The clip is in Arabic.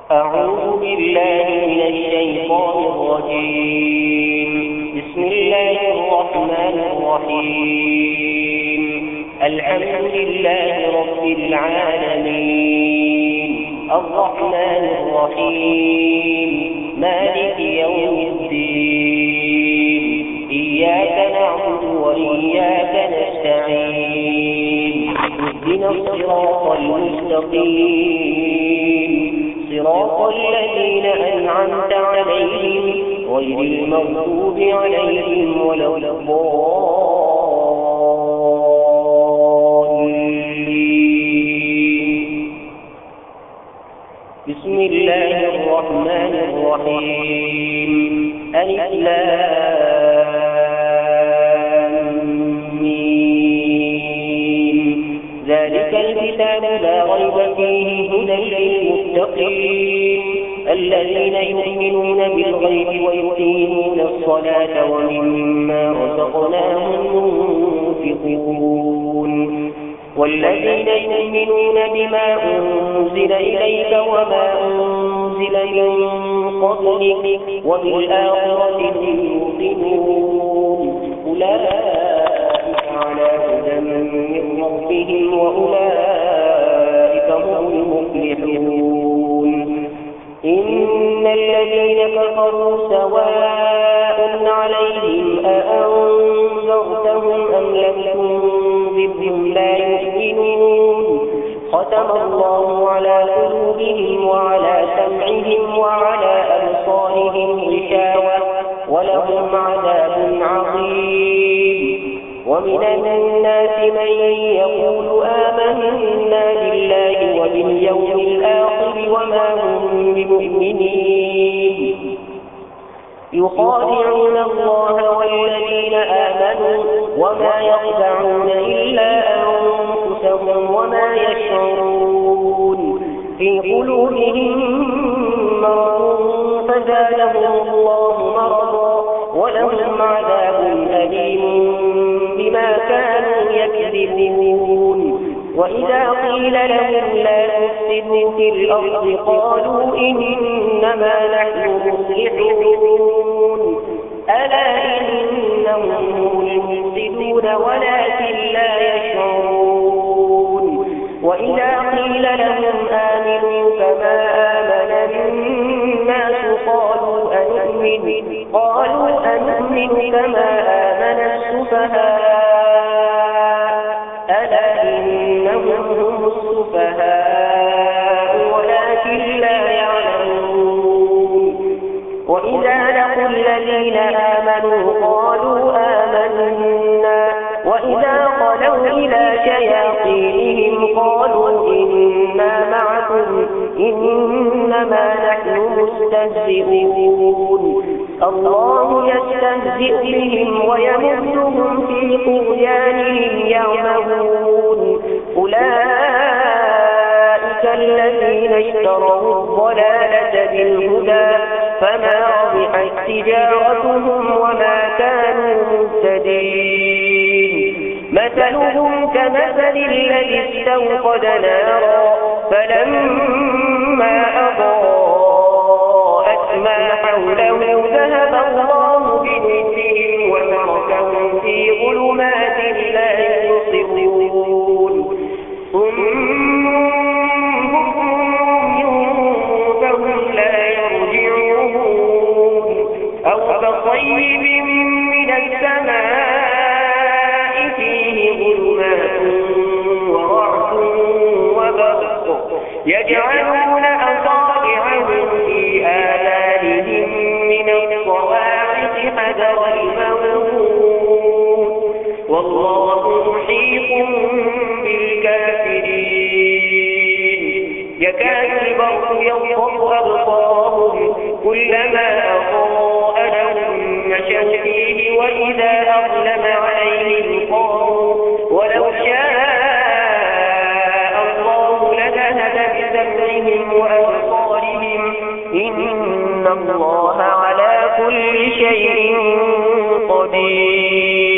أعوذ بالله من الشيطان الرجيم. بسم الله الرحمن الرحيم. الحمد لله رب العالمين، الرحمن الرحيم، مالك يوم الدين، إياك نعبد وإياك نستعين، اهدنا الصراط المستقيم، صراط الذين أنعمت عليهم غير المغضوب عليهم ولا الضالين. بسم الله الرحمن الرحيم. ألف لام ميم. ذلك الكتاب لا ريب فيه هدى للمتقين الذين يؤمنون بالغيب ويقيمون الصلاة ومما رزقناهم ينفقون والذين يؤمنون بما أنزل إليك وما أنزل من قبلك وبالآخرة هم يوقنون أولئك على هدى من ربهم وأولئك هم المفلحون. إن الذين كفروا سواء عليهم أأنذرتهم أم لم تنذرهم لا يؤمنون. ختم الله على قلوبهم وعلى سمعهم وعلى أبصارهم غشاوة ولهم عذاب عظيم. ومن الناس من يقول آمنا بالله وباليوم الآخر وما هم بمؤمنين. يخادعون الله والذين آمنوا وما يخدعون إلا أنفسهم وما يشعرون. في قلوبهم مرض فزادهم الله مرضا ولهم عذاب أليم بما كانوا يكذبون. وإذا قيل لهم لا تفسدوا في الأرض قالوا إنما نحن مصلحون. ألا إنهم هم المفسدون ولكن لا يشعرون. وإذا قيل لهم آمنوا كما آمن الناس قالوا أنؤمن كما آمن السفهاء. ألا إنهم هم السفهاء ولكن لا يعلمون. وإذا لقوا الذين آمنوا قالوا آمنا وإذا خلوا إلى شياطينهم قالوا إنا معكم إنما نحن مستهزئون. الله يستهزئ بهم ويمدهم في طغيانهم يعمهون. أولئك الذين اشتروا الضلالة بالهدى فما ربحت تجارتهم وما كانوا مهتدين. مثلهم كمثل الذي استوقد نارا فلما أضاءت ما حوله ذهب الله بنورهم وتركهم في ظلمات لا يبصرون. فهم لا يرجعون. أو كصيب من السماء فيه ظلمات ورعد وبرق يجعلون أصابعهم في آذانهم من الصواعق حذر الموت والله محيط بالكافرين. يكاد البرق يخطف أبصارهم كلما أضاء لهم مشوا فيه وإذا أظلم عليهم قاموا ولو شاء الله لذهب بسمعهم وأبصارهم إن الله على كل شيء قدير.